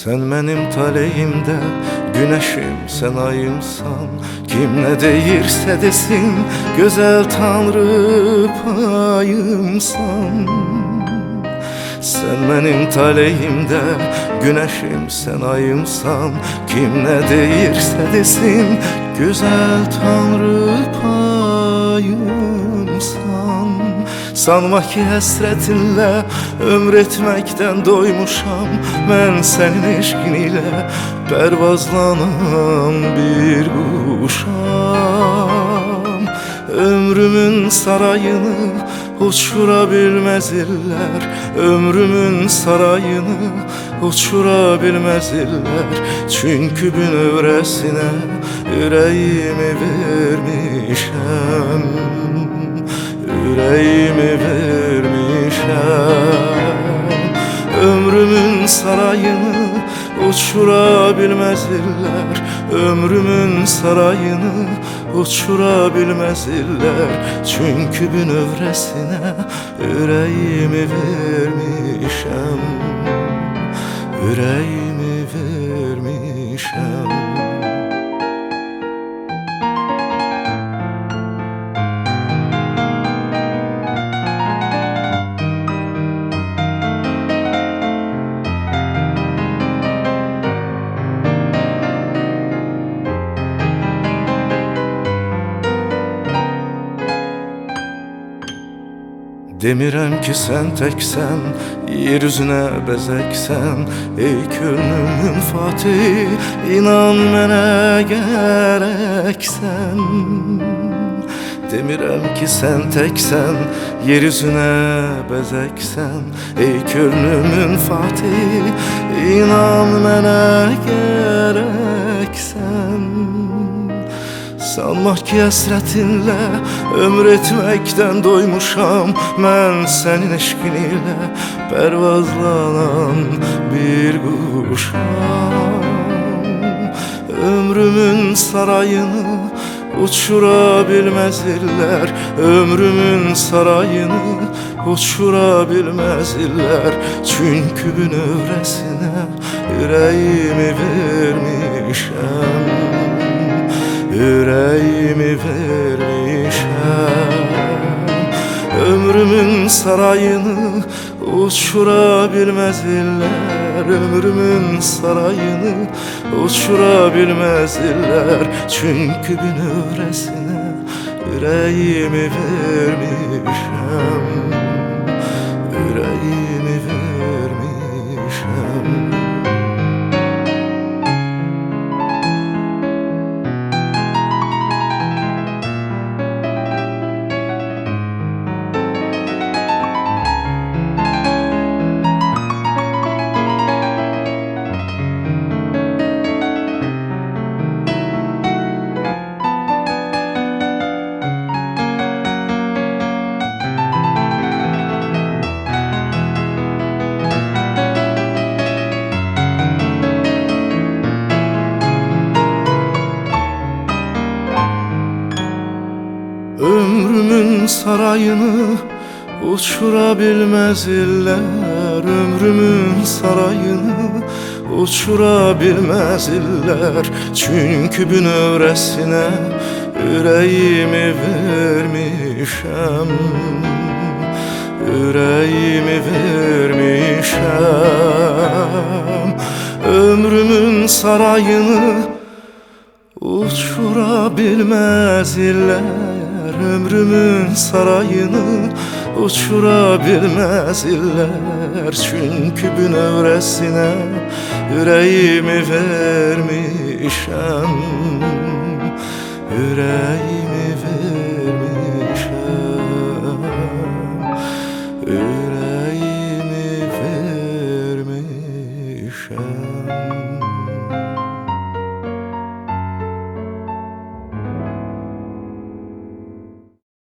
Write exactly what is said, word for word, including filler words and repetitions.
Sen benim taleyimde güneşim, sen ayımsan. Kim ne deyirse desin, güzel Tanrı payımsan. Sen benim taleyimde güneşim, sen ayımsan. Kim ne deyirse desin, güzel Tanrı payımsan. Sanma ki həsrətinlə ömr etməkdən doymuşam. Mən sənin eşqin ilə pərvazlanan bir quşam. Ömrümün sarayını uçura bilməz illər, ömrümün sarayını uçura bilməz illər. Çünkü bünövrəsinə ürəyimi vermişəm, ürəyimi vermişəm. Ömrümün sarayını uçura bilməz illər, ömrümün sarayını uçura bilməz illər. Çünkü bünövrəsinə ürəyimi vermişəm, ürəyimi vermişəm. Demirəm ki sən təksən, yer üzünə bəzəksən. Ey könlümün Fatih, inan mənə gərəksən. Demirəm ki sən təksən, yer üzünə bəzəksən. Ey könlümün Fatih, inan mənə gərəksən. Sanma ki həsrətinlə ömr etməkdən doymuşam. Mən sənin eşqin ilə pərvazlanan bir quşam. Ömrümün sarayını uçura bilməz illər, ömrümün sarayını uçura bilməz illər. Çünkü bünövrəsinə ürəyimi vermişəm, ürəyimi vermişəm. Ömrümün sarayını uçura bilməz illər, ömrümün sarayını uçura bilməz illər. Çünkü bünövrəsinə ürəyimi vermişəm, ürəyimi vermişəm. Ömrümün sarayını uçura bilməz illər, ömrümün sarayını uçura bilməz illər. Çünkü bünövrəsinə ürəyimi vermişəm, ürəyimi vermişəm. Ömrümün sarayını uçura bilməz illər, ömrümün sarayını uçura bilməz illər. Çünkü bünövrəsinə ürəyimi vermişəm, ürəyimi vermişəm.